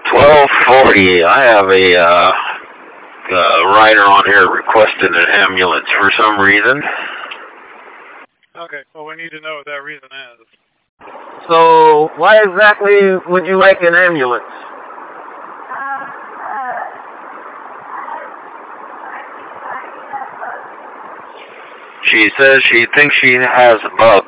1240. I have a rider on here requesting an ambulance for some reason. Okay, well, we need to know what that reason is. So, why exactly would you like an ambulance? She says she thinks she has bugs.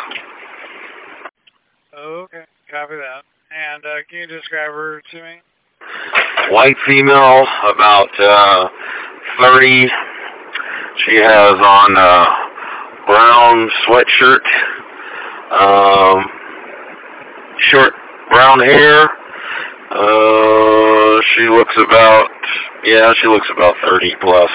Okay, copy that. And can you describe her to me? White female, about 30. She has on a brown sweatshirt, short brown hair. She looks about 30 plus.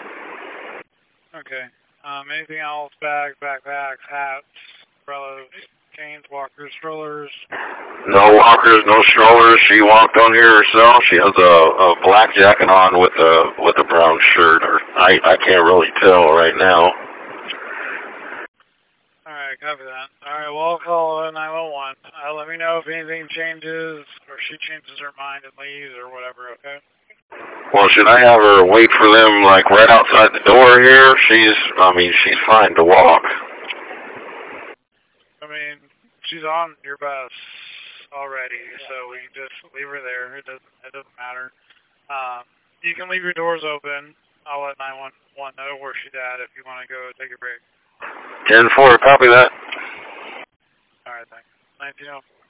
Okay. Anything else? Backpacks, hats, umbrellas, canes, walkers, strollers? No walkers, no strollers. She walked on here herself. She has a black jacket on with a brown shirt. Or I can't really tell right now. Alright, copy that. Alright, well, I'll call 911. Let me know if anything changes or she changes her mind and leaves or whatever, okay? Well, should I have her wait for them like right outside the door here? She's fine to walk. I mean, she's on your bus already, so we can just leave her there. It doesn't matter. You can leave your doors open. I'll let 911 know where she's at if you want to go take a break. 10-4, copy that. Alright, thanks. 19-0.